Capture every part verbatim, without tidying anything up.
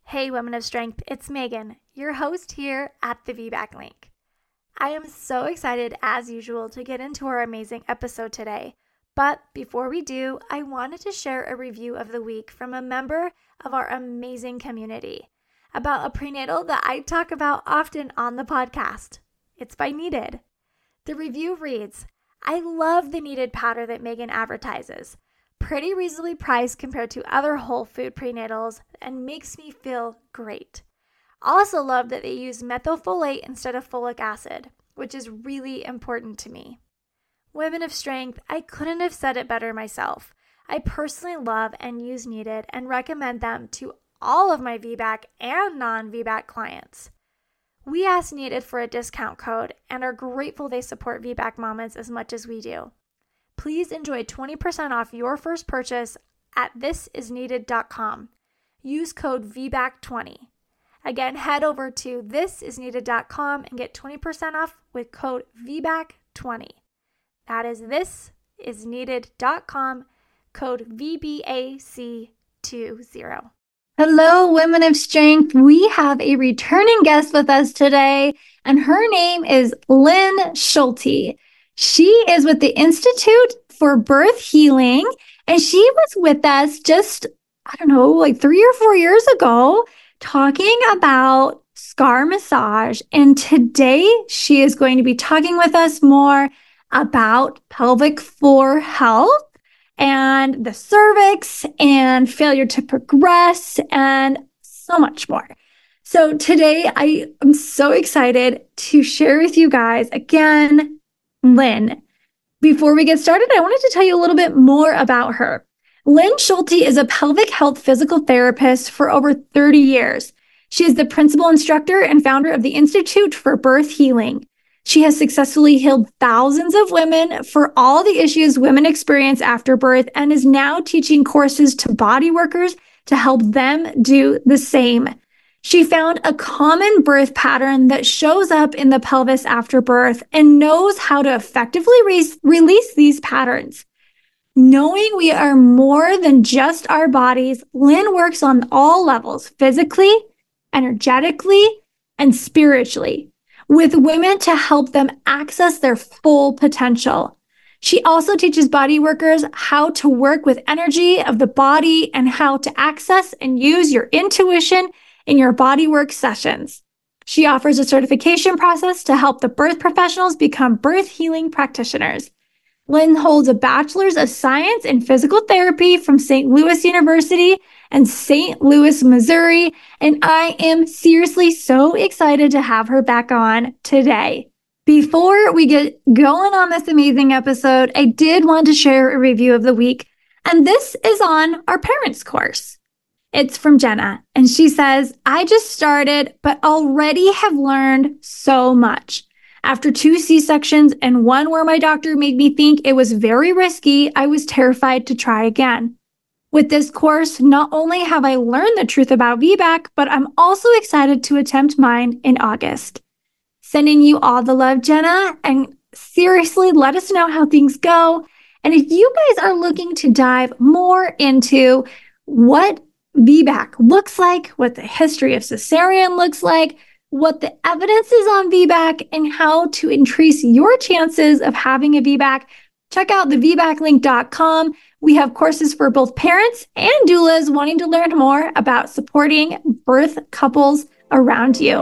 Hey Women of Strength, it's Megan, your host here at the V BAC Link. I am so excited as usual to get into our amazing episode today, but before we do, I wanted to share a review of the week from a member of our amazing community about a prenatal that I talk about often on the podcast. It's by Needed. The review reads, I love the Needed powder that Megan advertises. Pretty reasonably priced compared to other whole food prenatals and makes me feel great. Also love that they use methylfolate instead of folic acid, which is really important to me. Women of Strength, I couldn't have said it better myself. I personally love and use Needed and recommend them to all of my V BAC and non-V BAC clients. We asked Needed for a discount code and are grateful they support V BAC mamas as much as we do. Please enjoy twenty percent off your first purchase at this is needed dot com. Use code V BAC twenty. Again, head over to this is needed dot com and get twenty percent off with code V BAC twenty. That is this is needed dot com, code V B A C twenty. Hello, Women of Strength. We have a returning guest with us today, and her name is Lynn Schulte. She is with the Institute for Birth Healing, and she was with us just, I don't know, like three or four years ago, talking about scar massage. And today she is going to be talking with us more about pelvic floor health and the cervix and failure to progress and so much more. So today I am so excited to share with you guys again, Lynn. Before we get started, I wanted to tell you a little bit more about her. Lynn Schulte is a pelvic health physical therapist for over thirty years. She is the principal instructor and founder of the Institute for Birth Healing. She has successfully healed thousands of women for all the issues women experience after birth and is now teaching courses to body workers to help them do the same. She found a common birth pattern that shows up in the pelvis after birth and knows how to effectively re- release these patterns. Knowing we are more than just our bodies, Lynn works on all levels, physically, energetically, and spiritually, with women to help them access their full potential. She also teaches body workers how to work with energy of the body and how to access and use your intuition in your bodywork sessions. She offers a certification process to help the birth professionals become birth healing practitioners. Lynn holds a bachelor's of science in physical therapy from Saint Louis University and Saint Louis, Missouri, and I am seriously so excited to have her back on today. Before we get going on this amazing episode, I did want to share a review of the week, and this is on our parents course. It's from Jenna, and she says, I just started, but already have learned so much. After two C-sections and one where my doctor made me think it was very risky, I was terrified to try again. With this course, not only have I learned the truth about V BAC, but I'm also excited to attempt mine in August. Sending you all the love, Jenna, and seriously, let us know how things go. And if you guys are looking to dive more into what V BAC looks like, what the history of cesarean looks like, what the evidence is on V BAC, and how to increase your chances of having a V BAC, check out the V BAC link dot com. We have courses for both parents and doulas wanting to learn more about supporting birth couples around you.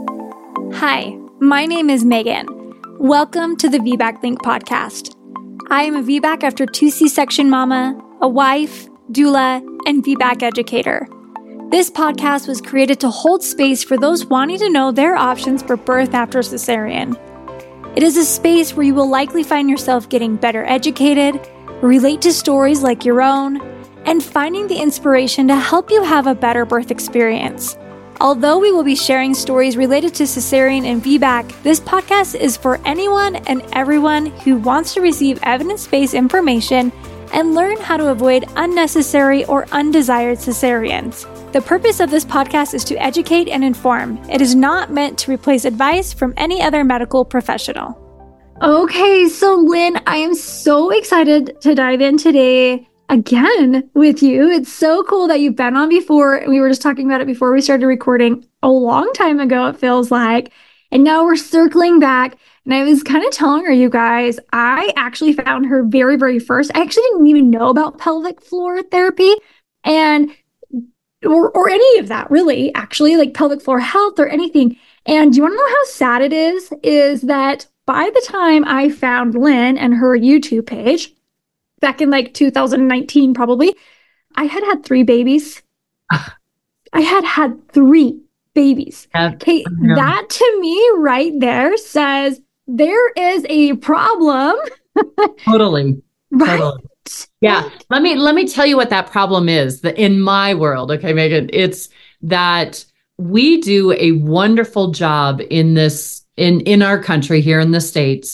Hi, my name is Megan. Welcome to the V BAC Link podcast. I am a V BAC after two C-section mama, a wife, doula, and V BAC educator. This podcast was created to hold space for those wanting to know their options for birth after cesarean. It is a space where you will likely find yourself getting better educated, relate to stories like your own, and finding the inspiration to help you have a better birth experience. Although we will be sharing stories related to cesarean and V BAC, this podcast is for anyone and everyone who wants to receive evidence-based information and learn how to avoid unnecessary or undesired cesareans. The purpose of this podcast is to educate and inform. It is not meant to replace advice from any other medical professional. Okay, so Lynn, I am so excited to dive in today again with you. It's so cool that you've been on before. We were just talking about it before we started recording a long time ago, it feels like. And now we're circling back. And I was kind of telling her, you guys, I actually found her very, very first. I actually didn't even know about pelvic floor therapy and or, or any of that, really, actually, like pelvic floor health or anything. And do you want to know how sad it is? Is that by the time I found Lynn and her YouTube page, back in like two thousand nineteen, probably, I had had three babies. I had had three babies. Yeah, okay, that to me right there says there is a problem. Totally. Right? Totally. Yeah. Let me, let me tell you what that problem is that in my world. Okay, Megan, it's that we do a wonderful job in this, in, in our country here in the States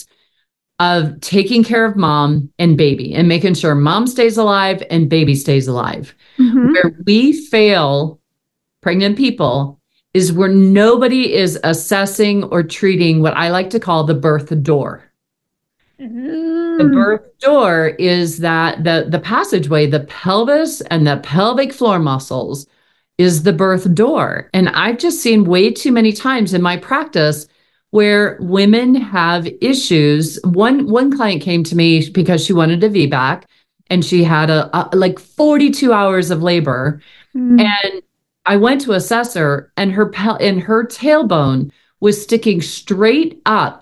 of taking care of mom and baby and making sure mom stays alive and baby stays alive. Mm-hmm. Where we fail pregnant people is where nobody is assessing or treating what I like to call the birth door. Mm. The birth door is that the, the passageway, the pelvis and the pelvic floor muscles is the birth door. And I've just seen way too many times in my practice where women have issues. One, one client came to me because she wanted a V BAC and she had a, a like forty-two hours of labor. Mm. And I went to assess her and her pel- and her tailbone was sticking straight up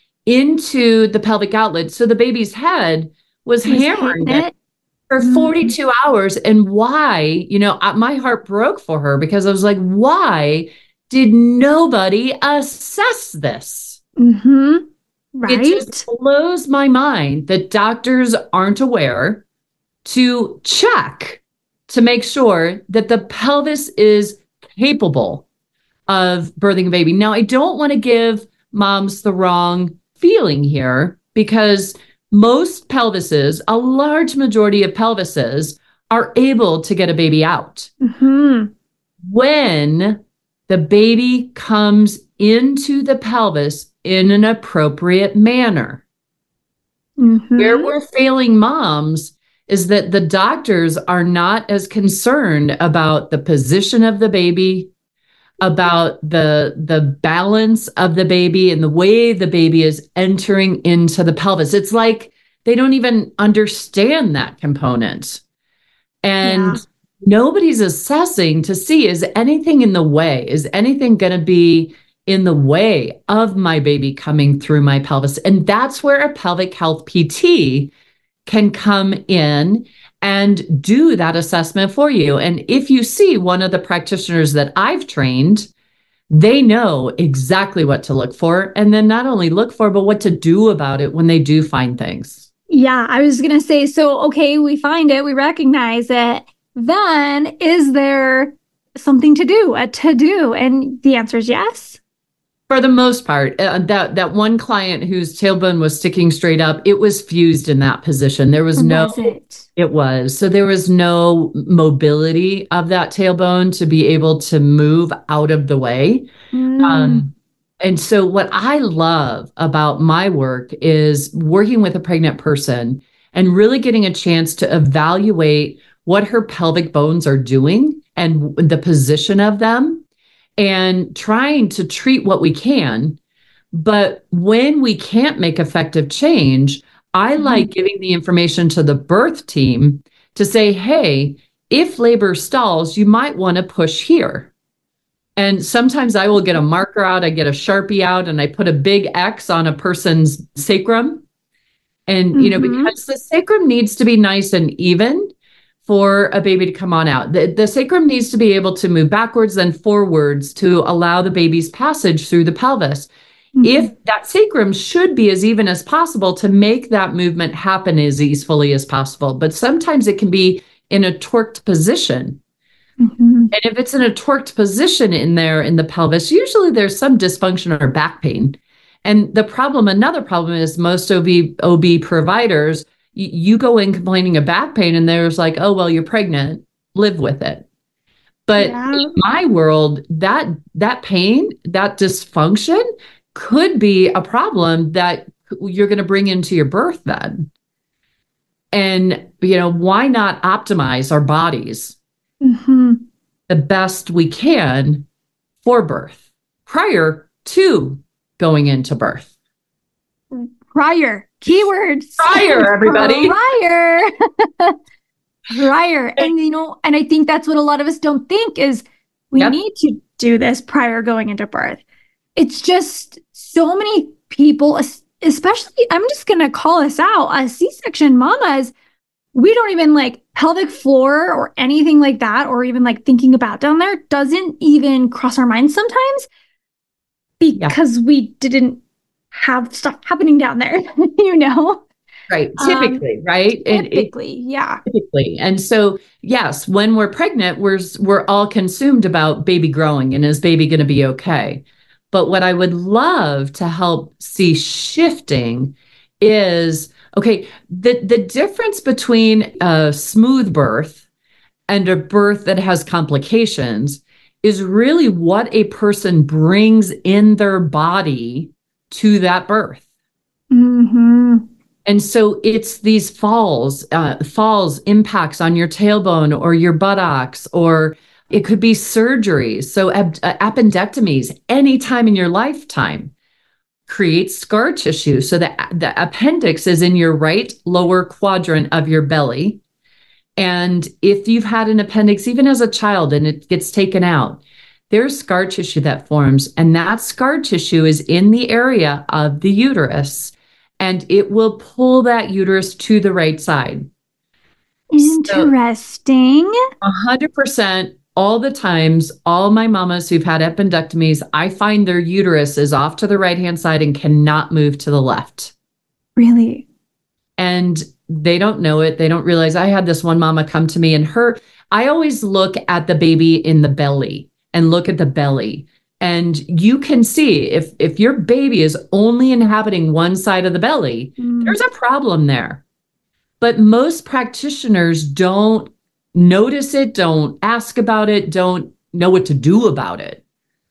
into the pelvic outlet. So the baby's head was He's hammering it, it for forty-two mm-hmm. hours. And why, you know, my heart broke for her because I was like, why did nobody assess this? Mm-hmm. Right. It just blows my mind that doctors aren't aware to check to make sure that the pelvis is capable of birthing a baby. Now, I don't want to give moms the wrong feeling here because most pelvises, a large majority of pelvises, are able to get a baby out. Mm-hmm. When the baby comes into the pelvis in an appropriate manner. Mm-hmm. Where we're failing moms is that the doctors are not as concerned about the position of the baby, about the, the balance of the baby and the way the baby is entering into the pelvis. It's like they don't even understand that component. And yeah. Nobody's assessing to see, is anything in the way? Is anything going to be in the way of my baby coming through my pelvis? And that's where a pelvic health P T can come in and do that assessment for you. And if you see one of the practitioners that I've trained, they know exactly what to look for. And then not only look for, but what to do about it when they do find things. Yeah, I was going to say, so, okay, we find it, we recognize it. Then is there something to do, a to-do? And the answer is yes. For the most part, uh, that that one client whose tailbone was sticking straight up, it was fused in that position. There was or no, was it? it was. So there was no mobility of that tailbone to be able to move out of the way. Mm. Um, and so what I love about my work is working with a pregnant person and really getting a chance to evaluate what her pelvic bones are doing and the position of them, and trying to treat what we can. But when we can't make effective change, I mm-hmm. like giving the information to the birth team to say, hey, if labor stalls, you might want to push here. And sometimes I will get a marker out, I get a Sharpie out, and I put a big X on a person's sacrum. And, mm-hmm. you know, because the sacrum needs to be nice and even for a baby to come on out. The, the sacrum needs to be able to move backwards and forwards to allow the baby's passage through the pelvis. Mm-hmm. If that sacrum should be as even as possible to make that movement happen as easily as possible. But sometimes it can be in a torqued position. Mm-hmm. And if it's in a torqued position in there in the pelvis, usually there's some dysfunction or back pain. And the problem, another problem is most O B, O B providers, you go in complaining of back pain and there's like, oh, well, you're pregnant, live with it. But yeah. in my world, that that pain, that dysfunction could be a problem that you're going to bring into your birth then. And, you know, why not optimize our bodies Mm-hmm. the best we can for birth prior to going into birth? Prior. Keywords. Prior, everybody. Prior. Prior. And, you know, and I think that's what a lot of us don't think is we Yep. need to do this prior going into birth. It's just so many people, es- especially, I'm just going to call us out as C-section mamas, we don't even like pelvic floor or anything like that, or even like thinking about down there doesn't even cross our minds sometimes because yeah. we didn't have stuff happening down there, you know? Right. Typically, um, right? Typically, and it, yeah. Typically. And so, yes, when we're pregnant, we're, we're all consumed about baby growing and is baby going to be okay? But what I would love to help see shifting is, okay, the, the difference between a smooth birth and a birth that has complications is really what a person brings in their body to that birth. Mm-hmm. And so it's these falls, uh, falls, impacts on your tailbone or your buttocks, or it could be surgeries. So ab- uh, appendectomies anytime in your lifetime creates scar tissue. So the, the appendix is in your right lower quadrant of your belly. And if you've had an appendix, even as a child, and it gets taken out, there's scar tissue that forms. And that scar tissue is in the area of the uterus. And it will pull that uterus to the right side. Interesting. A hundred percent all the times, all my mamas who've had appendectomies, I find their uterus is off to the right-hand side and cannot move to the left. Really? And they don't know it. They don't realize. I had this one mama come to me and her, I always look at the baby in the belly and look at the belly. And you can see if, if your baby is only inhabiting one side of the belly, mm. there's a problem there. But most practitioners don't notice it, don't ask about it, don't know what to do about it.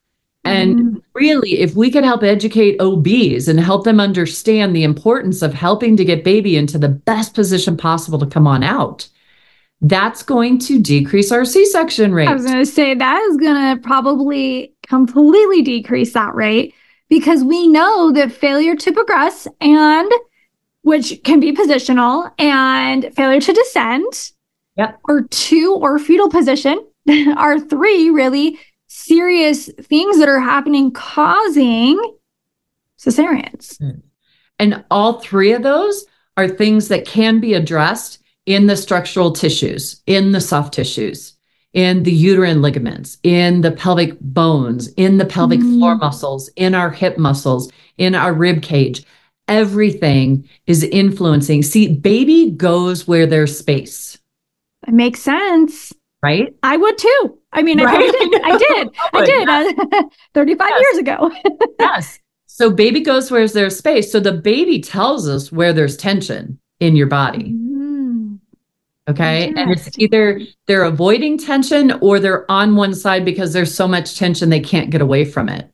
And mm. really, if we could help educate O Bs and help them understand the importance of helping to get baby into the best position possible to come on out, that's going to decrease our C-section rate. I was going to say that is going to probably completely decrease that rate, because we know that failure to progress, and which can be positional, and failure to descend, yep. or two, or fetal position are three really serious things that are happening causing cesareans. And all three of those are things that can be addressed in the structural tissues, in the soft tissues, in the uterine ligaments, in the pelvic bones, in the pelvic mm. floor muscles, in our hip muscles, in our rib cage. Everything is influencing. See, baby goes where there's space. It makes sense. Right? I would too. I mean, right? I did. I did. I did uh, thirty-five yes. years ago. Yes. So baby goes where there's space. So the baby tells us where there's tension in your body. Mm. Okay. And it's either they're avoiding tension or they're on one side because there's so much tension they can't get away from it.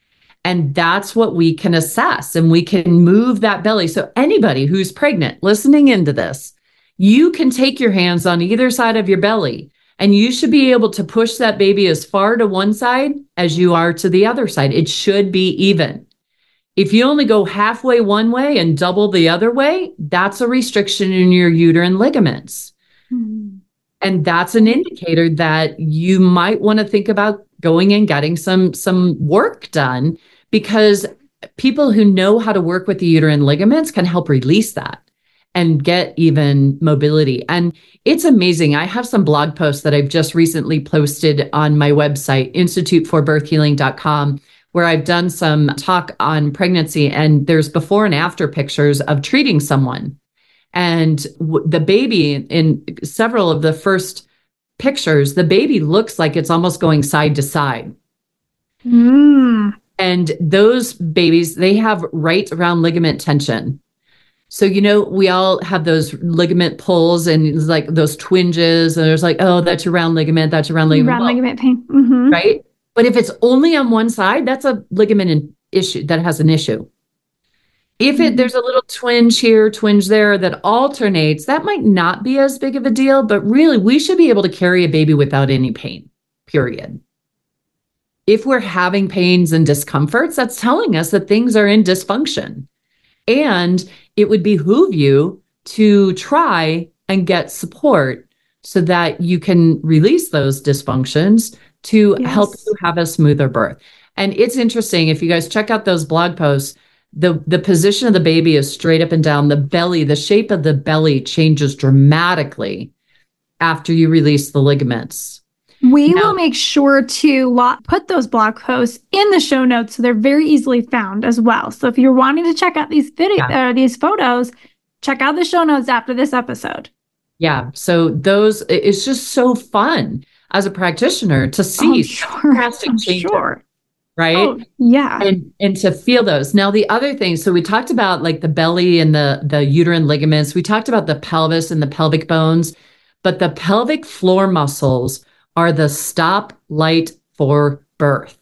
And that's what we can assess, and we can move that belly. So anybody who's pregnant listening into this, you can take your hands on either side of your belly, and you should be able to push that baby as far to one side as you are to the other side. It should be even. If you only go halfway one way and double the other way, that's a restriction in your uterine ligaments. Mm-hmm. And that's an indicator that you might want to think about going and getting some, some work done, because people who know how to work with the uterine ligaments can help release that and get even mobility. And it's amazing. I have some blog posts that I've just recently posted on my website, institute for birth healing dot com, where I've done some talk on pregnancy, and there's before and after pictures of treating someone. And w- the baby, in several of the first pictures, the baby looks like it's almost going side to side. Mm. And those babies, they have right around ligament tension. So, you know, we all have those ligament pulls and it's like those twinges, and there's like, oh, that's your round ligament, that's your round ligament. Round well, ligament pain. Mm-hmm. Right? But if it's only on one side, that's a ligament issue that has an issue. If it there's a little twinge here, twinge there that alternates, that might not be as big of a deal, but really we should be able to carry a baby without any pain, period. If we're having pains and discomforts, that's telling us that things are in dysfunction. And it would behoove you to try and get support so that you can release those dysfunctions to Yes. help you have a smoother birth. And it's interesting, if you guys check out those blog posts, the, the position of the baby is straight up and down. The belly, the shape of the belly changes dramatically after you release the ligaments. We Now- will make sure to lo- put those blog posts in the show notes so they're very easily found as well. So if you're wanting to check out these video Yeah. uh, these photos, check out the show notes after this episode. Yeah. So those, it- it's just so fun as a practitioner to Oh, see I'm sure. drastic I'm changes, sure. right? Oh, yeah. and and to feel those. Now the other thing, so we talked about like the belly and the the uterine ligaments. We talked about the pelvis and the pelvic bones, but the pelvic floor muscles are the stop light for birth.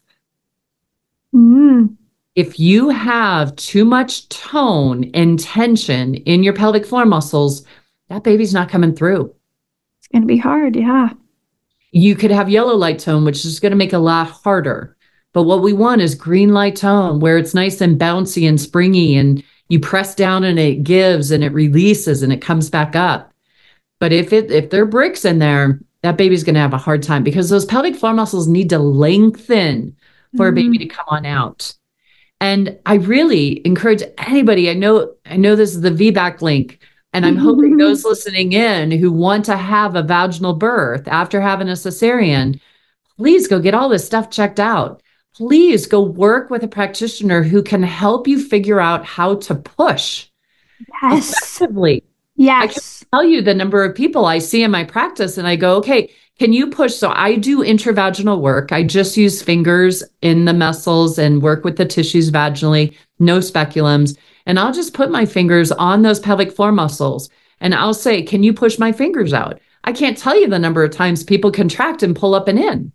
Mm. If you have too much tone and tension in your pelvic floor muscles, that baby's not coming through. It's going to be hard. Yeah. You could have yellow light tone, which is going to make it a lot harder. But what we want is green light tone, where it's nice and bouncy and springy, and you press down and it gives and it releases and it comes back up. But if it if there are bricks in there, that baby's going to have a hard time because those pelvic floor muscles need to lengthen for a baby to come on out. And I really encourage anybody, I know, I know this is the V BAC link, and I'm hoping those listening in who want to have a vaginal birth after having a cesarean, please go get all this stuff checked out. Please go work with a practitioner who can help you figure out how to push Yes. effectively. I can Yes. tell you the number of people I see in my practice and I go, okay, can you push? So I do intravaginal work. I just use fingers in the muscles and work with the tissues vaginally, no speculums. And I'll just put my fingers on those pelvic floor muscles and I'll say, can you push my fingers out? I can't tell you the number of times people contract and pull up and in.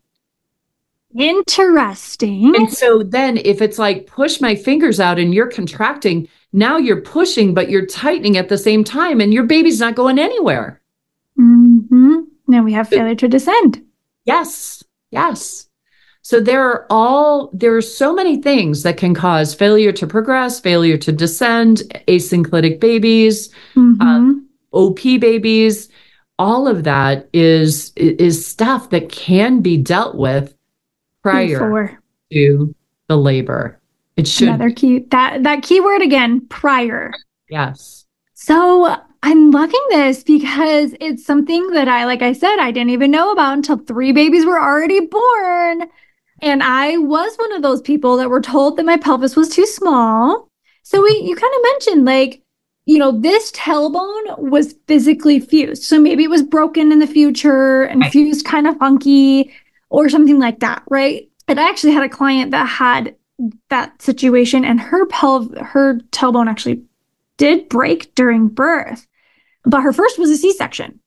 Interesting. And so then if it's like push my fingers out and you're contracting, now you're pushing, but you're tightening at the same time and your baby's not going anywhere. Mm-hmm. Now we have failure to descend. Yes. Yes. So there are all, there are so many things that can cause failure to progress, failure to descend, asynclitic babies, Mm-hmm. O P babies. All of that is, is stuff that can be dealt with prior Before. to the labor. It should. Another key that that keyword again, prior. Yes. So I'm loving this because it's something that I, like I said, I didn't even know about until three babies were already born. And I was one of those people that were told that my pelvis was too small. So we, you kind of mentioned like, you know, this tailbone was physically fused. So maybe it was broken in the future and Right. fused kind of funky or something like that, right? And I actually had a client that had that situation and her pelv, her tailbone actually did break during birth, but her first was a C-section.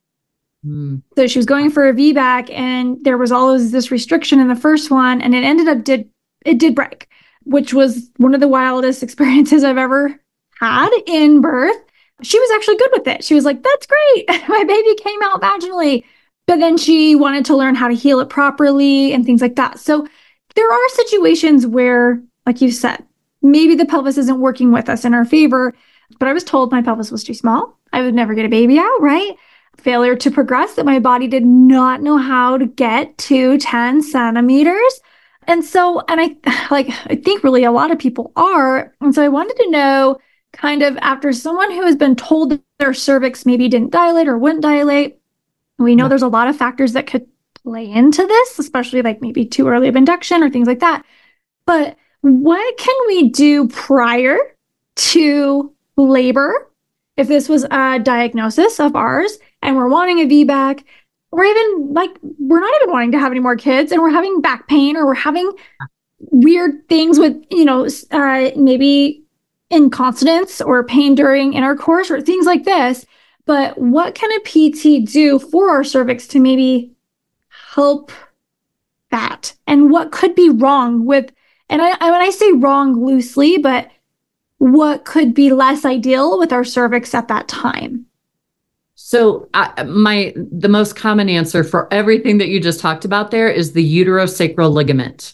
Mm. So she was going for a V BAC and there was all of this restriction in the first one and it ended up did, it did break, which was one of the wildest experiences I've ever had in birth. She was actually good with it. She was like, that's great. My baby came out vaginally, but then she wanted to learn how to heal it properly and things like that. So there are situations where, like you said, maybe the pelvis isn't working with us in our favor, but I was told my pelvis was too small. I would never get a baby out, right? Failure to progress, that my body did not know how to get to ten centimeters. And so, and I like, I think really a lot of people are. And so I wanted to know kind of after someone who has been told that their cervix maybe didn't dilate or wouldn't dilate, we know there's a lot of factors that could play into this, especially like maybe too early of induction or things like that. But what can we do prior to labor if this was a diagnosis of ours and we're wanting a V BAC, or even like we're not even wanting to have any more kids and we're having back pain or we're having weird things with, you know, uh, maybe incontinence or pain during intercourse or things like this. But what can a P T do for our cervix to maybe help that? And what could be wrong with, and I, I when I say wrong loosely, but what could be less ideal with our cervix at that time? So uh, my the most common answer for everything that you just talked about there is the uterosacral ligament.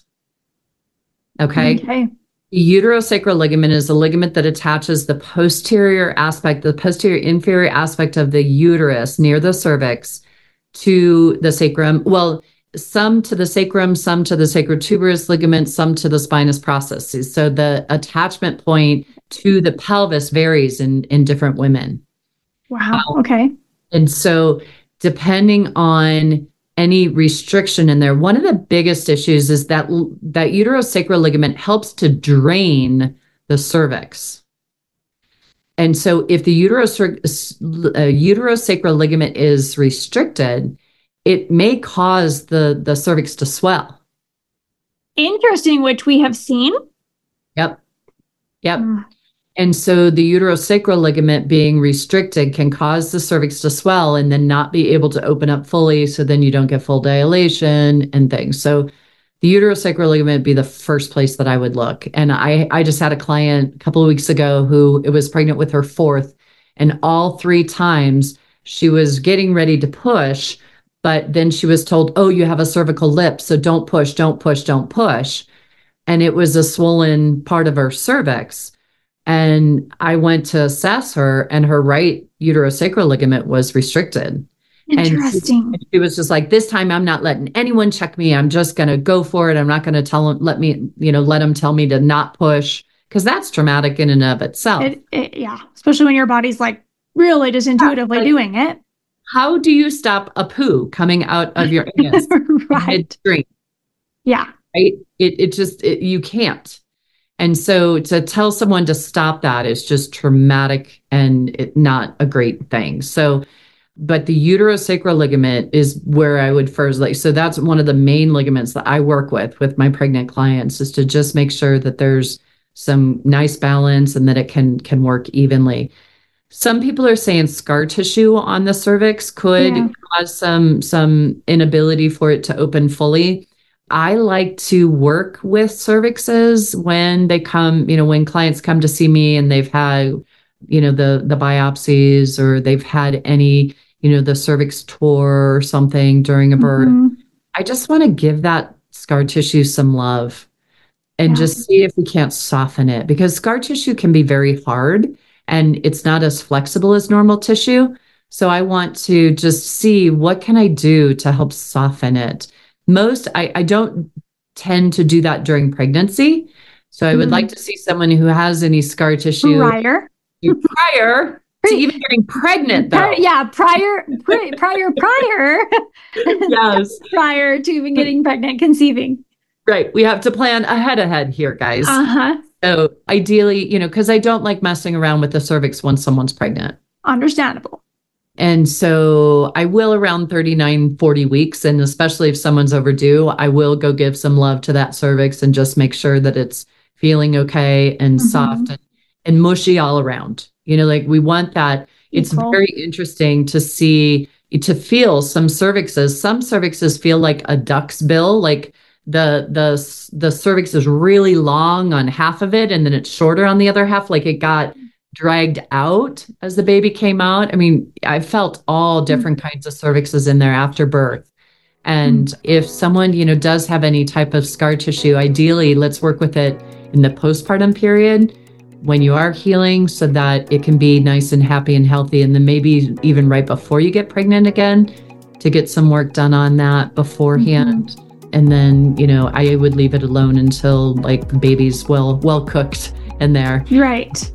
Okay. Okay. The uterosacral ligament is a ligament that attaches the posterior aspect, the posterior inferior aspect of the uterus near the cervix to the sacrum. Well, some to the sacrum, some to the sacrotuberous ligament, some to the spinous processes. So the attachment point to the pelvis varies in, in different women. Wow. Okay. And so depending on any restriction in there, one of the biggest issues is that that uterosacral ligament helps to drain the cervix. And so if the uterus, uh, uterosacral ligament is restricted, it may cause the, the cervix to swell. Interesting, which we have seen. Yep. Yep. Mm. And so the uterosacral ligament being restricted can cause the cervix to swell and then not be able to open up fully. So then you don't get full dilation and things. So the uterosacral ligament would be the first place that I would look. And I, I just had a client a couple of weeks ago who it was pregnant with her fourth, and all three times she was getting ready to push, but then she was told, oh, you have a cervical lip, so don't push, don't push, don't push. And it was a swollen part of her cervix. And I went to assess her, and her right uterosacral ligament was restricted. Interesting. And she, she was just like, this time I'm not letting anyone check me. I'm just going to go for it. I'm not going to tell them, let me, you know, let them tell me to not push, because that's traumatic in and of itself. It, it, yeah. Especially when your body's like really just intuitively like, doing it. How do you stop a poo coming out of your anus? Right. Mid-drink? Yeah. Right. It, it just, it, you can't. And so to tell someone to stop that is just traumatic and it, not a great thing. So, but the uterosacral ligament is where I would first like, so that's one of the main ligaments that I work with, with my pregnant clients, is to just make sure that there's some nice balance and that it can, can work evenly. Some people are saying scar tissue on the cervix could yeah. cause some, some inability for it to open fully. I like to work with cervixes when they come, you know, when clients come to see me and they've had, you know, the, the biopsies, or they've had any, you know, the cervix tore or something during a birth. Mm-hmm. I just want to give that scar tissue some love and yeah. just see if we can't soften it, because scar tissue can be very hard and it's not as flexible as normal tissue. So I want to just see, what can I do to help soften it? Most, I, I don't tend to do that during pregnancy. So I would mm. like to see someone who has any scar tissue prior, prior to even getting pregnant, though. Prior, yeah, prior, prior, prior, prior. Yes. Prior to even getting pregnant, conceiving. Right. We have to plan ahead ahead here, guys. Uh-huh. So ideally, you know, because I don't like messing around with the cervix once someone's pregnant. Understandable. And so I will around thirty-nine, forty weeks. And especially if someone's overdue, I will go give some love to that cervix and just make sure that it's feeling okay and mm-hmm. soft and, and mushy all around. You know, like we want that. It's cool. Very interesting to see, to feel some cervixes. Some cervixes feel like a duck's bill, like the, the, the cervix is really long on half of it, and then it's shorter on the other half. Like it got dragged out as the baby came out. I mean, I felt all different mm-hmm. kinds of cervixes in there after birth. And mm-hmm. if someone, you know, does have any type of scar tissue, ideally, let's work with it in the postpartum period when you are healing, so that it can be nice and happy and healthy. And then maybe even right before you get pregnant again, to get some work done on that beforehand. Mm-hmm. And then, you know, I would leave it alone until like the baby's well, well cooked in there. Right.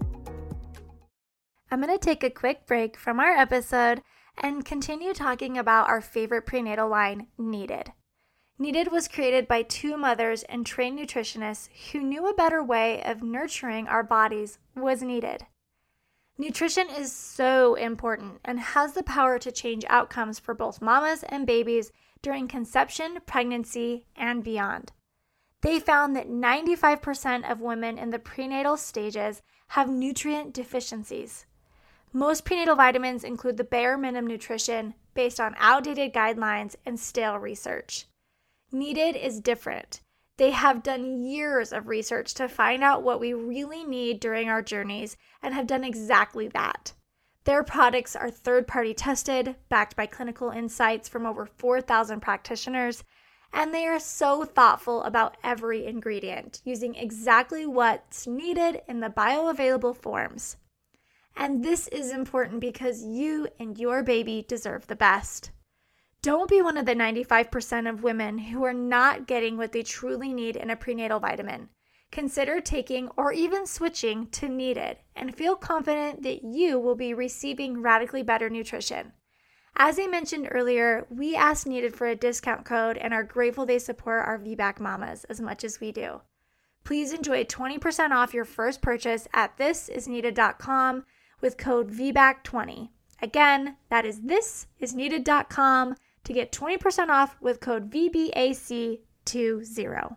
I'm going to take a quick break from our episode and continue talking about our favorite prenatal line, Needed. Needed was created by two mothers and trained nutritionists who knew a better way of nurturing our bodies was needed. Nutrition is so important and has the power to change outcomes for both mamas and babies during conception, pregnancy, and beyond. They found that ninety-five percent of women in the prenatal stages have nutrient deficiencies. Most prenatal vitamins include the bare minimum nutrition based on outdated guidelines and stale research. Needed is different. They have done years of research to find out what we really need during our journeys and have done exactly that. Their products are third-party tested, backed by clinical insights from over four thousand practitioners, and they are so thoughtful about every ingredient, using exactly what's needed in the bioavailable forms. And this is important because you and your baby deserve the best. Don't be one of the ninety-five percent of women who are not getting what they truly need in a prenatal vitamin. Consider taking or even switching to Needed and feel confident that you will be receiving radically better nutrition. As I mentioned earlier, we asked Needed for a discount code and are grateful they support our V BAC mamas as much as we do. Please enjoy twenty percent off your first purchase at this is needed dot com with code V BAC twenty. Again, that is this is needed dot com to get twenty percent off with code V B A C twenty.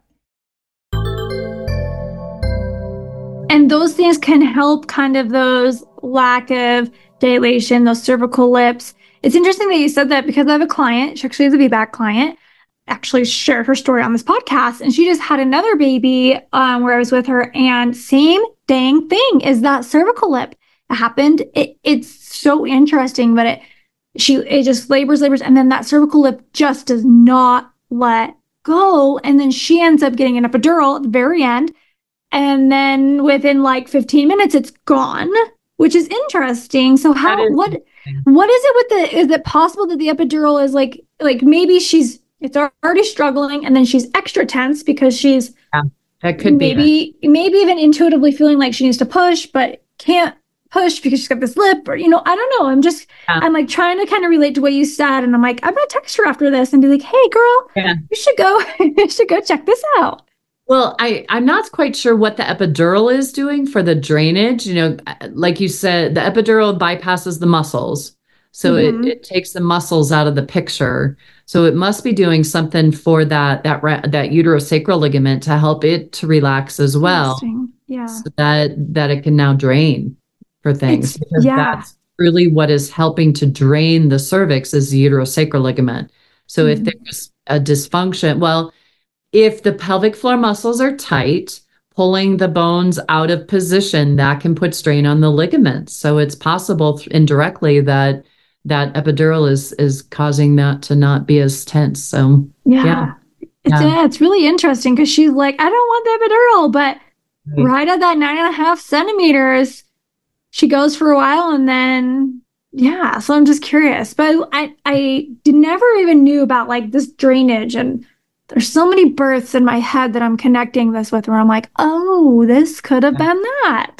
And those things can help kind of those lack of dilation, those cervical lips. It's interesting that you said that because I have a client, she actually is a V BAC client, actually shared her story on this podcast, and she just had another baby um, where I was with her, and same dang thing is that cervical lip happened. It, it's so interesting, but it she it just labors, labors, and then that cervical lip just does not let go, and then she ends up getting an epidural at the very end. And then within like fifteen minutes, it's gone, which is interesting. So how, is what, what is it with the, is it possible that the epidural is like, like maybe she's, it's already struggling and then she's extra tense because she's yeah, that could maybe, be maybe even intuitively feeling like she needs to push, but can't push because she's got this lip or, you know, I don't know. I'm just, yeah. I'm like trying to kind of relate to what you said. And I'm like, I'm going to text her after this and be like, hey girl, yeah. you should go, you should go check this out. Well, I, I'm not quite sure what the epidural is doing for the drainage. You know, like you said, the epidural bypasses the muscles. So mm-hmm. it, it takes the muscles out of the picture. So it must be doing something for that that that uterosacral ligament to help it to relax as well. Yeah. So that, that it can now drain for things. It's, yeah. That's really what is helping to drain the cervix is the uterosacral ligament. So mm-hmm. if there's a dysfunction, well, if the pelvic floor muscles are tight, pulling the bones out of position, that can put strain on the ligaments. So it's possible indirectly that that epidural is is causing that to not be as tense. So yeah, yeah. It's, yeah. it's really interesting because she's like, I don't want the epidural, but right. right at that nine and a half centimeters, she goes for a while and then yeah. So I'm just curious, but I I never even knew about like this drainage, and there's so many births in my head that I'm connecting this with where I'm like, oh, this could have been that.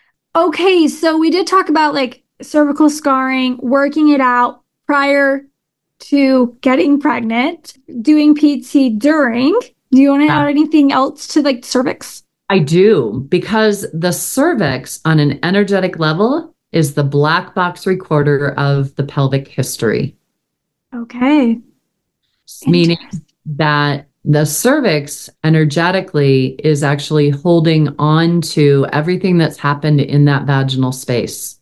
Okay, so we did talk about like cervical scarring, working it out prior to getting pregnant, doing P T during. Do you want to add anything else to like cervix? I do, because the cervix on an energetic level is the black box recorder of the pelvic history. Okay. Meaning that the cervix energetically is actually holding on to everything that's happened in that vaginal space,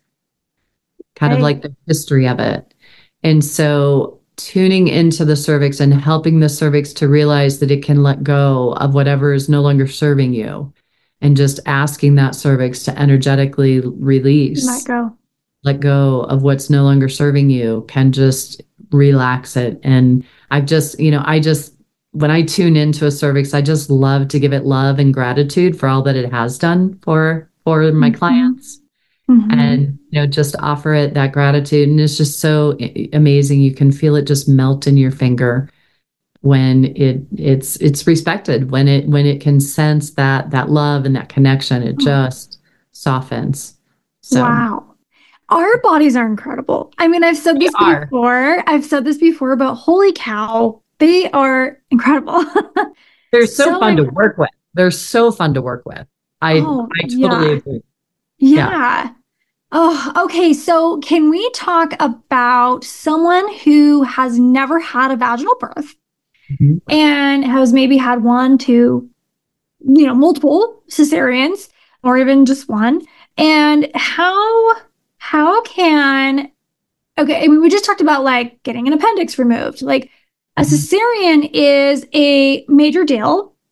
kind okay. of like the history of it. And so tuning into the cervix and helping the cervix to realize that it can let go of whatever is no longer serving you, and just asking that cervix to energetically release, let go, let go of what's no longer serving you, can just relax it. And I've just, you know, I just, when I tune into a cervix, I just love to give it love and gratitude for all that it has done for, for my mm-hmm. clients. Mm-hmm. And, you know, just offer it that gratitude. And it's just so amazing. You can feel it just melt in your finger when it it's, it's respected, when it, when it can sense that, that love and that connection, it just softens. So. Wow. Our bodies are incredible. I mean, I've said this they before, are. I've said this before, but holy cow, they are incredible. They're so, so fun like, to work with. They're so fun to work with. I, oh, I totally yeah. agree. Yeah. yeah. Oh, okay. So can we talk about someone who has never had a vaginal birth mm-hmm. and has maybe had one, two, you know, multiple cesareans or even just one, and how... How can, okay, I mean, we just talked about like getting an appendix removed. Like a cesarean is a major deal.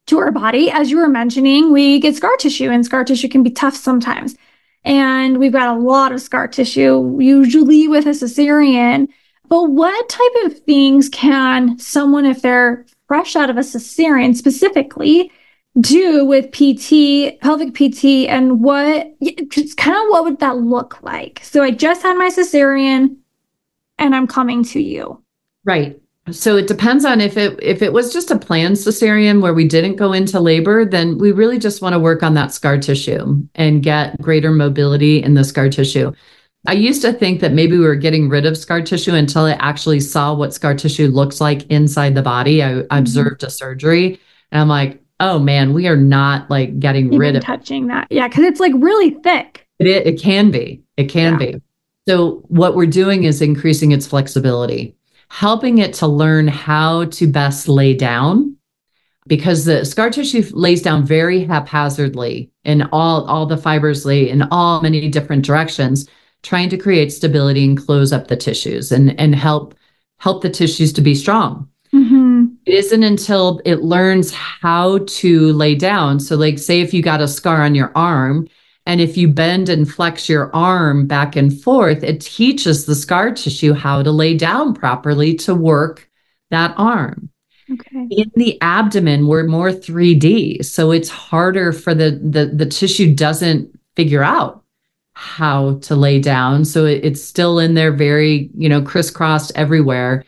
to our body. As you were mentioning, we get scar tissue, and scar tissue can be tough sometimes. And we've got a lot of scar tissue, usually with a cesarean. But what type of things can someone, if they're fresh out of a cesarean specifically, do with P T, pelvic P T, and what, just kind of what would that look like? So I just had my cesarean and I'm coming to you. Right. So it depends on if it if it was just a planned cesarean where we didn't go into labor, then we really just want to work on that scar tissue and get greater mobility in the scar tissue. I used to think that maybe we were getting rid of scar tissue until I actually saw what scar tissue looks like inside the body. I mm-hmm. observed a surgery and I'm like, oh man, we are not like getting Even rid of touching that. Yeah, because it's like really thick. It, it can be. It can yeah. be. So what we're doing is increasing its flexibility, helping it to learn how to best lay down, because the scar tissue lays down very haphazardly and all, all the fibers lay in all many different directions, trying to create stability and close up the tissues and, and help, help the tissues to be strong. Mm-hmm. It isn't until it learns how to lay down. So like, say if you got a scar on your arm, and if you bend and flex your arm back and forth, it teaches the scar tissue how to lay down properly to work that arm. Okay. In the abdomen, we're more three D. So it's harder for the, the, the tissue doesn't figure out how to lay down. So it, it's still in there very, you know, crisscrossed everywhere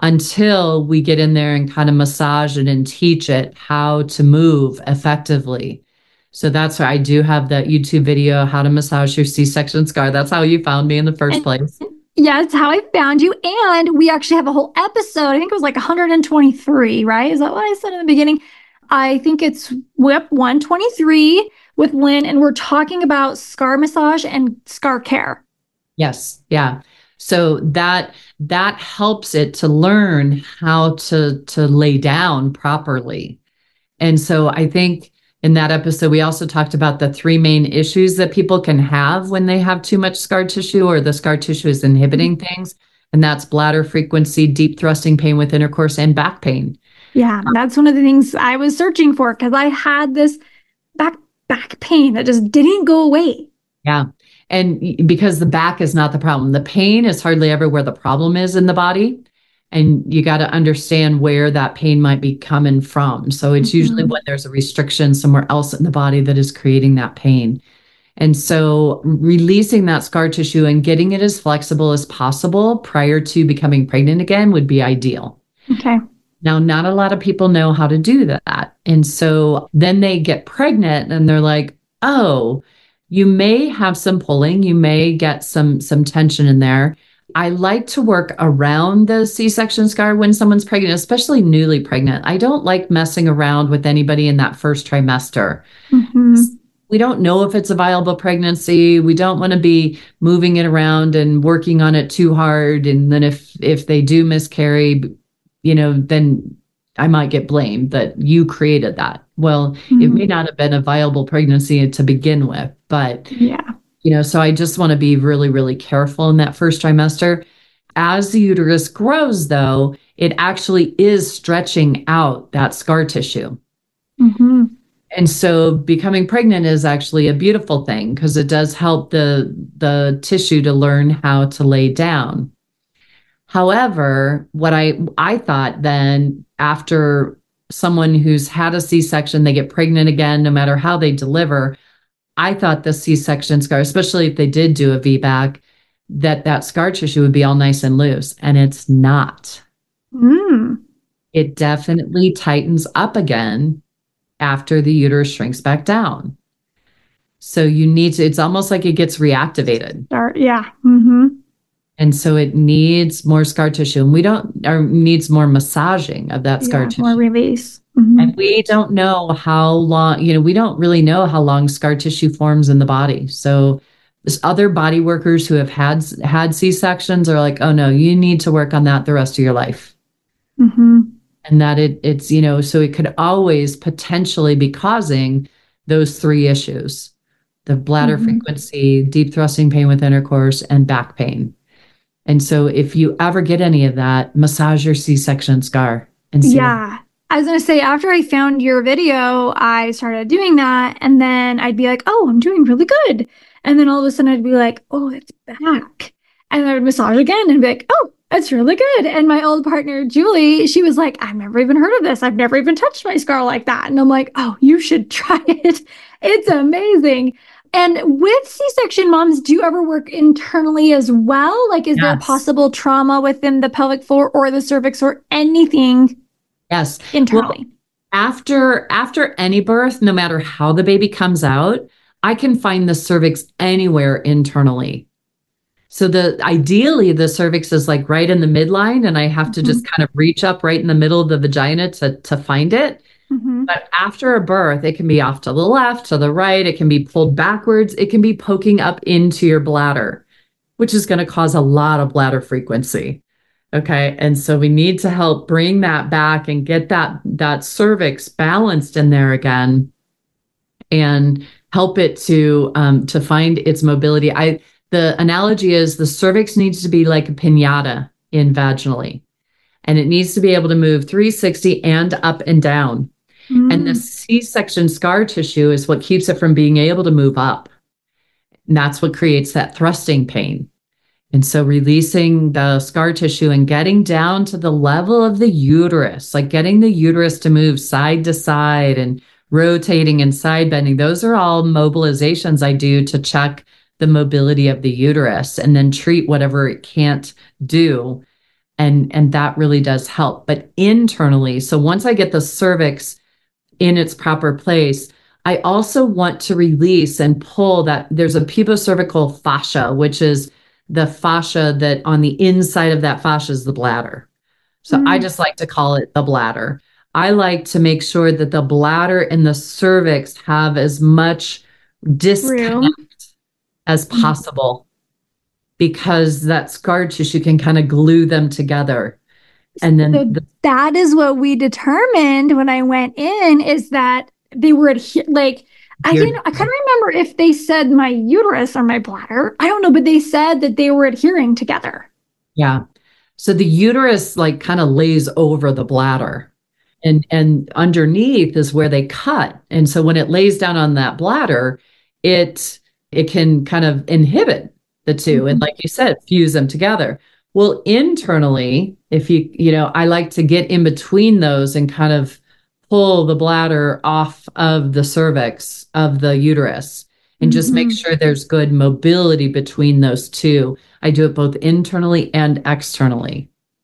until we get in there and kind of massage it and teach it how to move effectively. So that's why I do have that YouTube video, how to massage your C-section scar. That's how you found me in the first and, place. Yeah, it's how I found you. And we actually have a whole episode. I think it was like one hundred twenty-three, right? Is that what I said in the beginning? I think it's Whip one twenty-three with Lynn, and we're talking about scar massage and scar care. Yes. Yeah. So that that helps it to learn how to to lay down properly. And so I think in that episode, we also talked about the three main issues that people can have when they have too much scar tissue or the scar tissue is inhibiting things. And that's bladder frequency, deep thrusting pain with intercourse, and back pain. Yeah, that's one of the things I was searching for because I had this back back pain that just didn't go away. Yeah. And because the back is not the problem. The pain is hardly ever where the problem is in the body. And you got to understand where that pain might be coming from. So it's mm-hmm. usually when there's a restriction somewhere else in the body that is creating that pain. And so releasing that scar tissue and getting it as flexible as possible prior to becoming pregnant again would be ideal. Okay. Now, not a lot of people know how to do that. And so then they get pregnant and they're like, oh, you may have some pulling, you may get some, some tension in there. I like to work around the C-section scar when someone's pregnant, especially newly pregnant. I don't like messing around with anybody in that first trimester. Mm-hmm. We don't know if it's a viable pregnancy. We don't want to be moving it around and working on it too hard. And then if, if they do miscarry, you know, then I might get blamed that you created that. Well, mm-hmm. it may not have been a viable pregnancy to begin with, but yeah. You know, so I just want to be really, really careful in that first trimester. As the uterus grows, though, it actually is stretching out that scar tissue. Mm-hmm. And so becoming pregnant is actually a beautiful thing because it does help the, the tissue to learn how to lay down. However, what I, I thought then after someone who's had a C-section, they get pregnant again, no matter how they deliver, I thought the C-section scar, especially if they did do a V BAC, that that scar tissue would be all nice and loose. And it's not. Mm. It definitely tightens up again after the uterus shrinks back down. So you need to, it's almost like it gets reactivated. Start, yeah. Mm-hmm. And so it needs more scar tissue. And we don't, or needs more massaging of that scar yeah, tissue. More release. Mm-hmm. And we don't know how long, you know, we don't really know how long scar tissue forms in the body. So there's other body workers who have had, had C-sections are like, oh no, you need to work on that the rest of your life. Mm-hmm. And that it it's, you know, so it could always potentially be causing those three issues, the bladder mm-hmm. frequency, deep thrusting pain with intercourse, and back pain. And so if you ever get any of that, massage your C-section scar and see. Yeah. I was going to say, after I found your video, I started doing that. And then I'd be like, oh, I'm doing really good. And then all of a sudden I'd be like, oh, it's back. And I would massage again and be like, oh, it's really good. And my old partner, Julie, she was like, I've never even heard of this. I've never even touched my scar like that. And I'm like, oh, you should try it. It's amazing. And with C-section moms, do you ever work internally as well? Like, is yes. there possible trauma within the pelvic floor or the cervix or anything? Yes. Internally. Well, after, after any birth, no matter how the baby comes out, I can find the cervix anywhere internally. So the ideally the cervix is like right in the midline, and I have mm-hmm. to just kind of reach up right in the middle of the vagina to, to find it. Mm-hmm. But after a birth, it can be off to the left, to the right. It can be pulled backwards. It can be poking up into your bladder, which is going to cause a lot of bladder frequency. Okay. And so we need to help bring that back and get that, that cervix balanced in there again and help it to, um, to find its mobility. I, the analogy is the cervix needs to be like a piñata in vaginally, and it needs to be able to move three sixty and up and down. Mm. And the C-section scar tissue is what keeps it from being able to move up. And that's what creates that thrusting pain. And so releasing the scar tissue and getting down to the level of the uterus, like getting the uterus to move side to side and rotating and side bending, those are all mobilizations I do to check the mobility of the uterus and then treat whatever it can't do. And, and that really does help. But internally, so once I get the cervix in its proper place, I also want to release and pull that. There's a pubocervical fascia, which is the fascia that on the inside of that fascia is the bladder. So mm. I just like to call it the bladder. I like to make sure that the bladder and the cervix have as much disconnect Real. as possible, because that scar tissue can kind of glue them together. And then so the- that is what we determined when I went in, is that they were adhe- like, I didn't, I couldn't remember if they said my uterus or my bladder. I don't know, but they said that they were adhering together. Yeah. So the uterus like kind of lays over the bladder, and, and underneath is where they cut. And so when it lays down on that bladder, it, it can kind of inhibit the two. Mm-hmm. And like you said, fuse them together. Well, internally, if you, you know, I like to get in between those and kind of pull the bladder off of the cervix of the uterus and just mm-hmm. make sure there's good mobility between those two. I do it both internally and externally.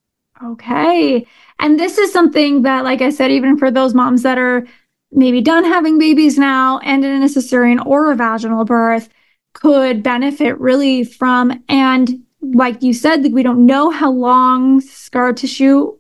Okay. And this is something that, like I said, even for those moms that are maybe done having babies now and in a cesarean or a vaginal birth, could benefit really from. And like you said, we don't know how long scar tissue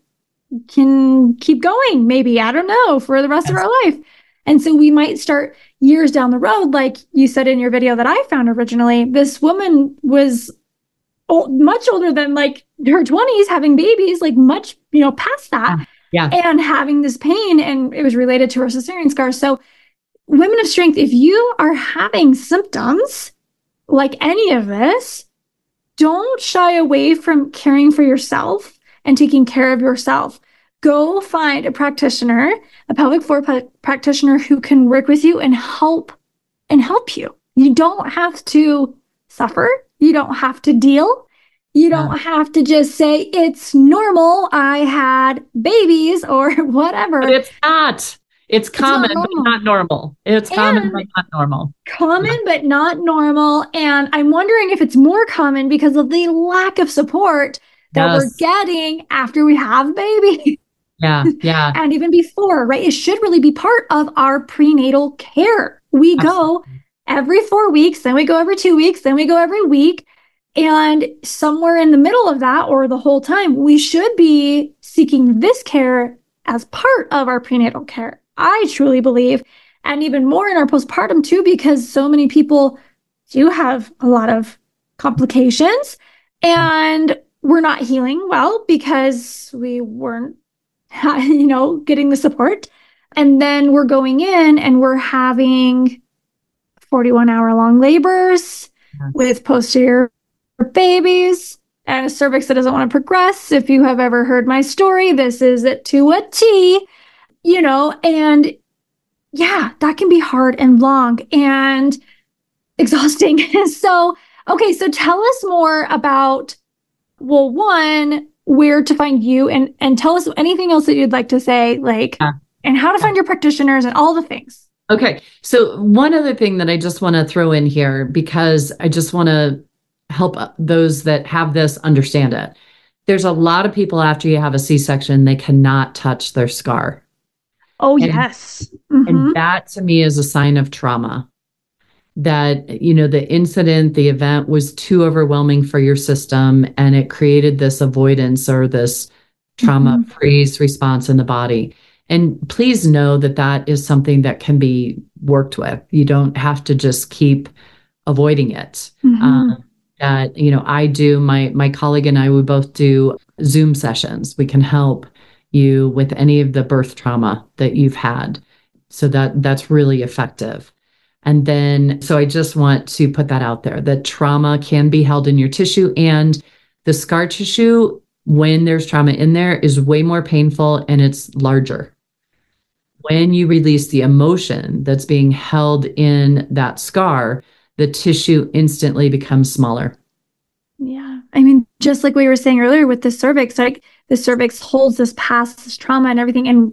can keep going, maybe, I don't know, for the rest yes. of our life. And so we might start years down the road, like you said in your video that I found originally. This woman was old, much older than like her twenties, having babies, like much, you know, past that. Yeah. And having this pain, and it was related to her cesarean scar. So women of strength, if you are having symptoms like any of this, don't shy away from caring for yourself and taking care of yourself. Go find a practitioner, a pelvic floor p- practitioner who can work with you and help and help you. You don't have to suffer. You don't have to deal. You don't yeah. have to just say, it's normal, I had babies or whatever. But it's not. It's common, it's not but not normal. It's and common, but not normal. Common, yeah. but not normal. And I'm wondering if it's more common because of the lack of support that yes. we're getting after we have babies. Yeah, yeah. And even before, right? It should really be part of our prenatal care. We Absolutely. go every four weeks, then we go every two weeks, then we go every week. And somewhere in the middle of that, or the whole time, we should be seeking this care as part of our prenatal care. I truly believe, and even more in our postpartum too, because so many people do have a lot of complications and we're not healing well because we weren't, you know, getting the support. And then we're going in and we're having forty-one hour long labors yeah. with posterior babies and a cervix that doesn't want to progress. If you have ever heard my story, this is it to a T. you know, and yeah, that can be hard and long and exhausting. So, okay, so tell us more about, well, one, where to find you, and and tell us anything else that you'd like to say, like, Yeah. and how to find your practitioners and all the things. Okay. So one other thing that I just want to throw in here, because I just want to help those that have this understand it. There's a lot of people after you have a C-section, they cannot touch their scar. Oh, and, yes. Mm-hmm. And that to me is a sign of trauma. That, you know, the incident, the event was too overwhelming for your system, and it created this avoidance or this trauma Mm-hmm. freeze response in the body. And please know that that is something that can be worked with. You don't have to just keep avoiding it. Mm-hmm. Um, that, you know, I do, my, my colleague and I, we both do Zoom sessions. We can help you with any of the birth trauma that you've had. So that that's really effective. And then, so I just want to put that out there, that trauma can be held in your tissue, and the scar tissue, when there's trauma in there, is way more painful and it's larger. When you release the emotion that's being held in that scar, the tissue instantly becomes smaller. Yeah. I mean, just like we were saying earlier with the cervix, like the cervix holds this past, this trauma and everything, and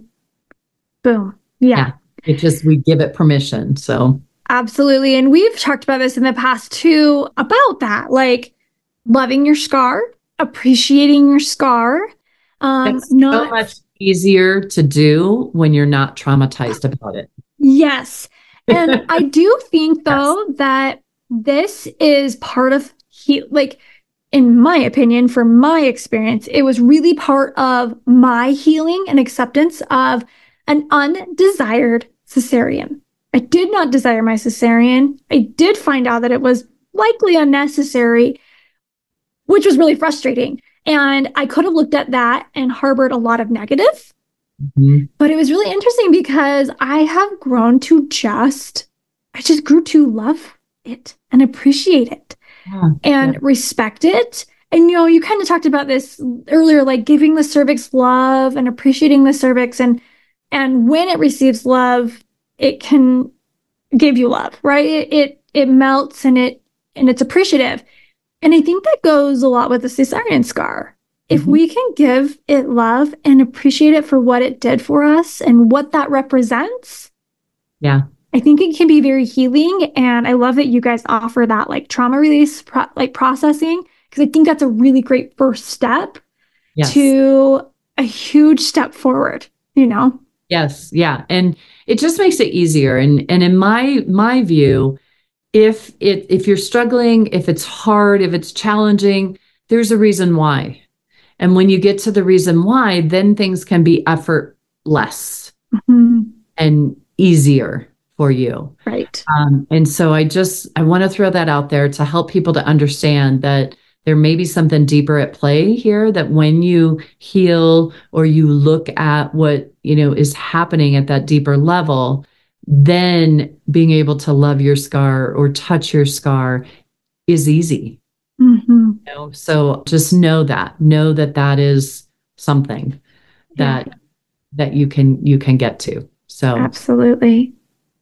boom. Yeah. Yeah. It just, we give it permission. So absolutely. And we've talked about this in the past too, about that, like loving your scar, appreciating your scar. Um, it's not so much easier to do when you're not traumatized about it. Yes. And I do think though yes. that this is part of he like, in my opinion, from my experience, it was really part of my healing and acceptance of an undesired cesarean. I did not desire my cesarean. I did find out that it was likely unnecessary, which was really frustrating. And I could have looked at that and harbored a lot of negative. Mm-hmm. But it was really interesting because I have grown to just, I just grew to love it and appreciate it yeah, and yeah. respect it. And, you know, you kind of talked about this earlier, like giving the cervix love and appreciating the cervix. And, and when it receives love, it can give you love, right? It, it, it melts and it, and it's appreciative. And I think that goes a lot with the cesarean scar. If mm-hmm. we can give it love and appreciate it for what it did for us and what that represents. Yeah. I think it can be very healing. And I love that you guys offer that like trauma release, pro- like processing, because I think that's a really great first step yes. to a huge step forward, you know? Yes. Yeah. And it just makes it easier. And, and in my, my view, if it, if you're struggling, if it's hard, if it's challenging, there's a reason why. And when you get to the reason why, then things can be effortless mm-hmm. and easier for you. Right. Um, and so I just, I want to throw that out there to help people to understand that there may be something deeper at play here, that when you heal or you look at what, you know, is happening at that deeper level, then being able to love your scar or touch your scar is easy. Mm-hmm. You know? So just know that, know that that is something that, yeah. that you can, you can get to. So absolutely.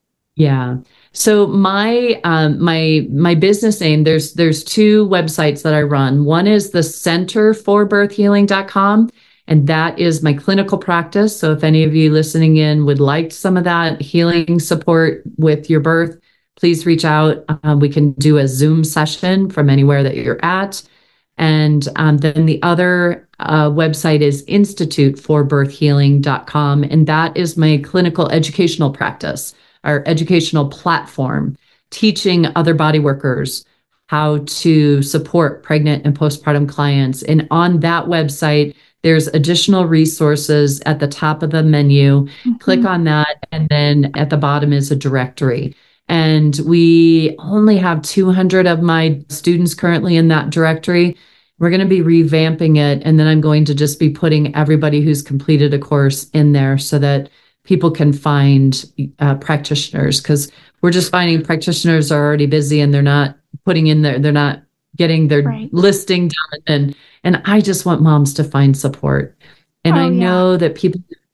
Yeah. So my, um, my, my business name, there's, there's two websites that I run. One is the center for birth healing dot com. And that is my clinical practice. So if any of you listening in would like some of that healing support with your birth, please reach out. Uh, we can do a Zoom session from anywhere that you're at. And um, then the other uh, website is institute for birth healing dot com. And that is my clinical educational practice, our educational platform, teaching other body workers how to support pregnant and postpartum clients. And on that website, there's additional resources at the top of the menu. Mm-hmm. Click on that. And then at the bottom is a directory. And we only have two hundred of my students currently in that directory. We're going to be revamping it. And then I'm going to just be putting everybody who's completed a course in there so that people can find uh, practitioners, because we're just finding practitioners are already busy and they're not putting in their, they're not getting their right. listing done. And, and I just want moms to find support. And oh, I know yeah. that people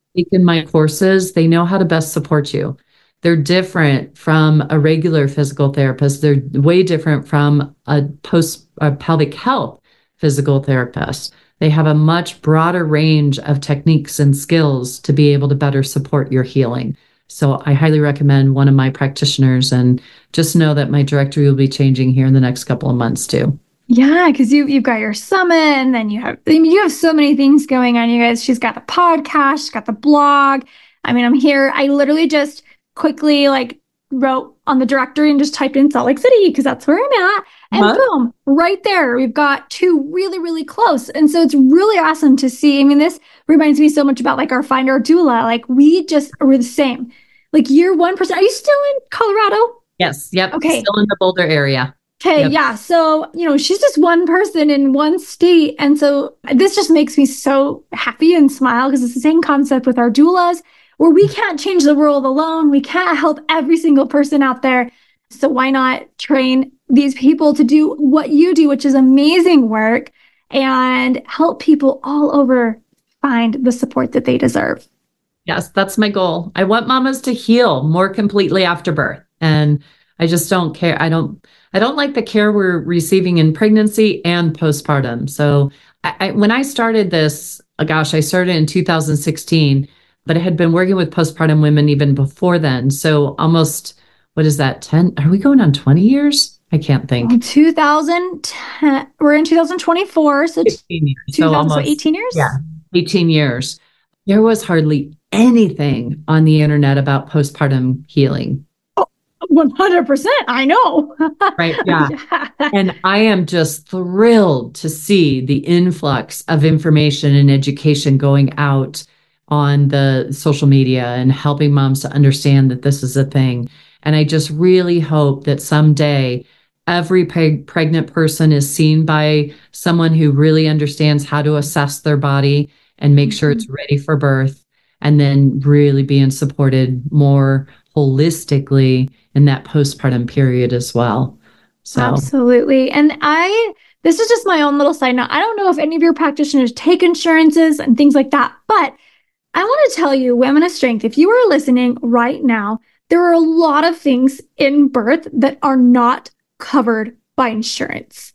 taken my courses, they know how to best support you. They're different from a regular physical therapist. They're way different from a post a pelvic health physical therapist. They have a much broader range of techniques and skills to be able to better support your healing. So I highly recommend one of my practitioners, and just know that my directory will be changing here in the next couple of months too. Yeah, because you, you've got your summit, and then you have, I mean, you have so many things going on, you guys. She's got the podcast, she's got the blog. I mean, I'm here. I literally just quickly like wrote on the directory and just typed in Salt Lake City because that's where I'm at. And huh? boom, right there, we've got two really, really close. And so it's really awesome to see. I mean, this reminds me so much about like our Find Our Doula. Like we just are the same. Like you're one percent. Are you still in Colorado? Yes. Yep. Okay. Still in the Boulder area. Okay. Yep. Yeah. So, you know, she's just one person in one state. And so this just makes me so happy and smile because it's the same concept with our doulas, where we can't change the world alone. We can't help every single person out there. So why not train these people to do what you do, which is amazing work, and help people all over find the support that they deserve? Yes, that's my goal. I want mamas to heal more completely after birth. And I just don't care. I don't, I don't like the care we're receiving in pregnancy and postpartum. So I, I, when I started this, oh gosh, I started in two thousand sixteen, but I had been working with postpartum women even before then. So almost, what is that, ten? Are we going on twenty years? I can't think. two thousand ten, we're in two thousand twenty-four. So fifteen years. So, almost, so eighteen years? Yeah, eighteen years. There was hardly anything on the internet about postpartum healing. Oh, one hundred percent. I know. Right. Yeah. yeah. And I am just thrilled to see the influx of information and education going out on the social media and helping moms to understand that this is a thing. And I just really hope that someday every pre- pregnant person is seen by someone who really understands how to assess their body and make sure it's ready for birth, and then really being supported more holistically in that postpartum period as well. So absolutely. And I, this is just my own little side note. I don't know if any of your practitioners take insurances and things like that, but I want to tell you, Women of Strength, if you are listening right now, there are a lot of things in birth that are not covered by insurance.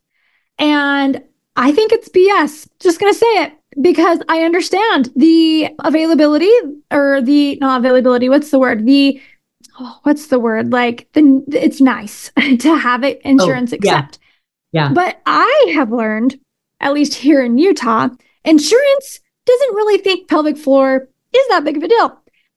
And I think it's B S. Just going to say it because I understand the availability or the, not availability, what's the word? The, oh, what's the word? Like, the, it's nice to have it insurance oh, yeah. accept. Yeah. But I have learned, at least here in Utah, insurance doesn't really think pelvic floor is that big of a deal.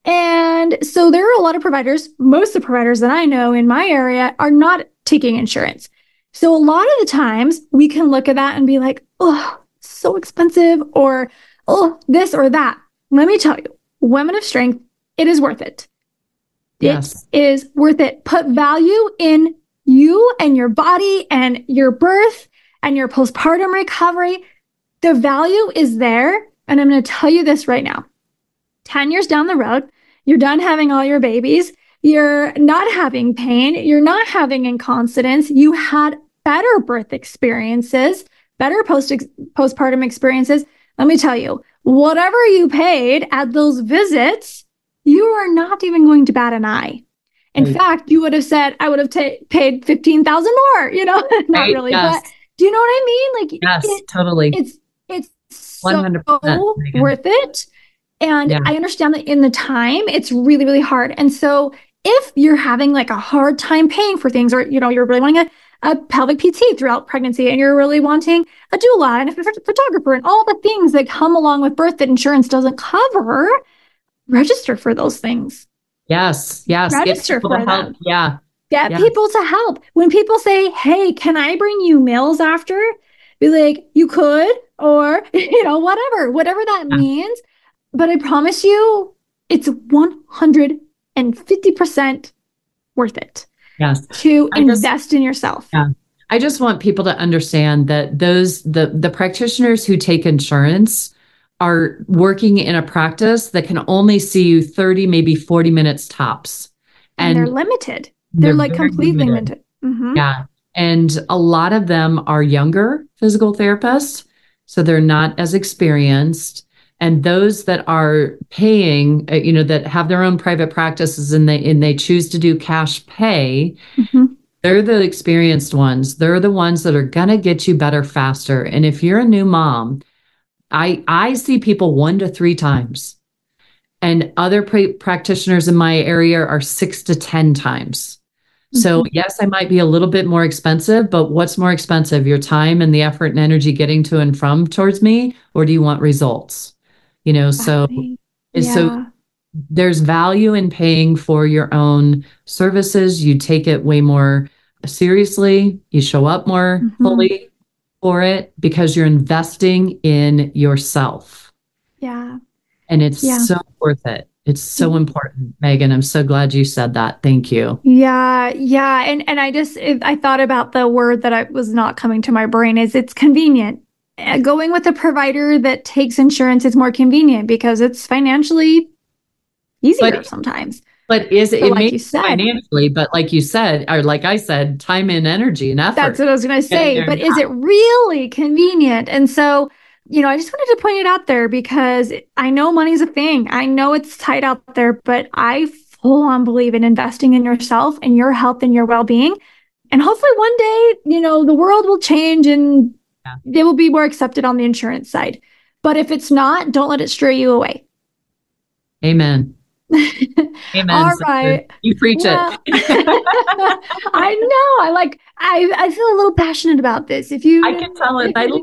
And so there are a lot of providers, most of the providers that I know in my area are not taking insurance. So a lot of the times we can look at that and be like, oh, so expensive, or, oh, this or that. Let me tell you, Women of Strength, it is worth it. Yes. It is worth it. Put value in you and your body and your birth and your postpartum recovery. The value is there. And I'm going to tell you this right now. ten years down the road, you're done having all your babies. You're not having pain. You're not having incontinence. You had better birth experiences, better post postpartum experiences. Let me tell you, whatever you paid at those visits, you are not even going to bat an eye. In right. fact, you would have said, I would have t- paid fifteen thousand more, you know, not right. really, yes. but do you know what I mean? Like, yes, it, totally. It's, it's so one hundred percent worth it. And yeah. I understand that in the time, it's really, really hard. And so if you're having like a hard time paying for things, or, you know, you're really wanting a, a pelvic P T throughout pregnancy, and you're really wanting a doula and a photographer and all the things that come along with birth that insurance doesn't cover, register for those things. Yes. Yes. Register for them. Help. Yeah. Get yeah. people to help. When people say, hey, can I bring you meals after? Be like, you could, or, you know, whatever, whatever that yeah. means. But I promise you, it's one hundred fifty percent worth it. Yes. To I invest just, in yourself. Yeah. I just want people to understand that those, the, the practitioners who take insurance are working in a practice that can only see you thirty, maybe forty minutes tops. And, and they're limited. They're, they're like completely limited. limited. Mm-hmm. Yeah. And a lot of them are younger physical therapists. So they're not as experienced. And those that are paying, you know, that have their own private practices and they and they choose to do cash pay, mm-hmm. they're the experienced ones. They're the ones that are going to get you better faster. And if you're a new mom, I I see people one to three times, and other pra- practitioners in my area are six to ten times. Mm-hmm. So yes, I might be a little bit more expensive, but what's more expensive, your time and the effort and energy getting to and from towards me, or do you want results? You know, exactly. so yeah. so there's value in paying for your own services. You take it way more seriously. You show up more mm-hmm. fully for it because you're investing in yourself. Yeah. And it's yeah. so worth it. It's so mm-hmm. important, Megan. I'm so glad you said that. Thank you. Yeah. Yeah. And, and I just, I thought about the word that I was not coming to my brain is it's convenient. Going with a provider that takes insurance is more convenient because it's financially easier but, sometimes. But is it, so it like you said, financially, but like you said, or like I said, time and energy and effort. That's what I was going to say. But is it really convenient? And so, you know, I just wanted to point it out there because I know money's a thing. I know it's tight out there, but I full on believe in investing in yourself and your health and your well-being. And hopefully one day, you know, the world will change and they will be more accepted on the insurance side. But if it's not, don't let it stray you away. Amen. Amen. All right. You preach well, it. I know. I like, I, I feel a little passionate about this. If you, I can tell it. I love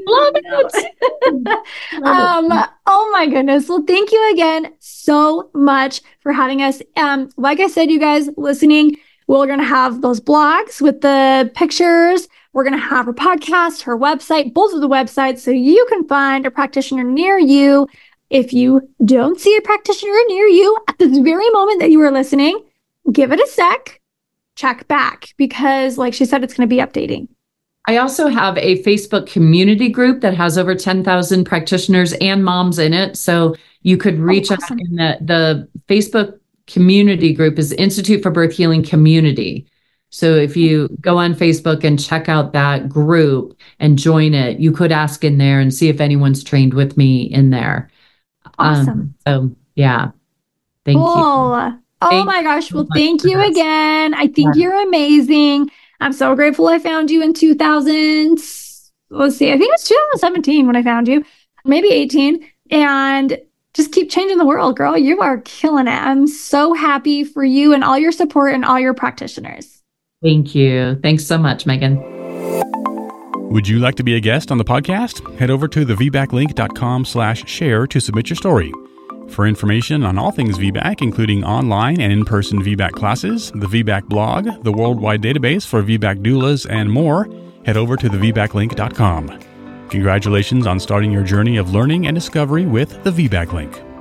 it. um, oh my goodness. Well, thank you again so much for having us. Um, like I said, you guys listening, we're going to have those blogs with the pictures. We're going to have her podcast, her website, both of the websites, so you can find a practitioner near you. If you don't see a practitioner near you at this very moment that you are listening, give it a sec, check back, because like she said, it's going to be updating. I also have a Facebook community group that has over ten thousand practitioners and moms in it. So you could reach oh, awesome. out in the, the Facebook community group is Institute for Birth Healing Community. So if you go on Facebook and check out that group and join it, you could ask in there and see if anyone's trained with me in there. Awesome. Um, so yeah, thank cool. you. Oh thank my gosh. Well, thank you again. I think yeah. you're amazing. I'm so grateful I found you in two thousand. Let's see. I think it was two thousand seventeen when I found you, maybe eighteen. And just keep changing the world, girl. You are killing it. I'm so happy for you and all your support and all your practitioners. Thank you. Thanks so much, Megan. Would you like to be a guest on the podcast? Head over to the v back link dot com slash share to submit your story. For information on all things V BAC, including online and in-person V BAC classes, the V BAC blog, the worldwide database for V BAC doulas, and more, head over to the v back link dot com. Congratulations on starting your journey of learning and discovery with the V BAC Link.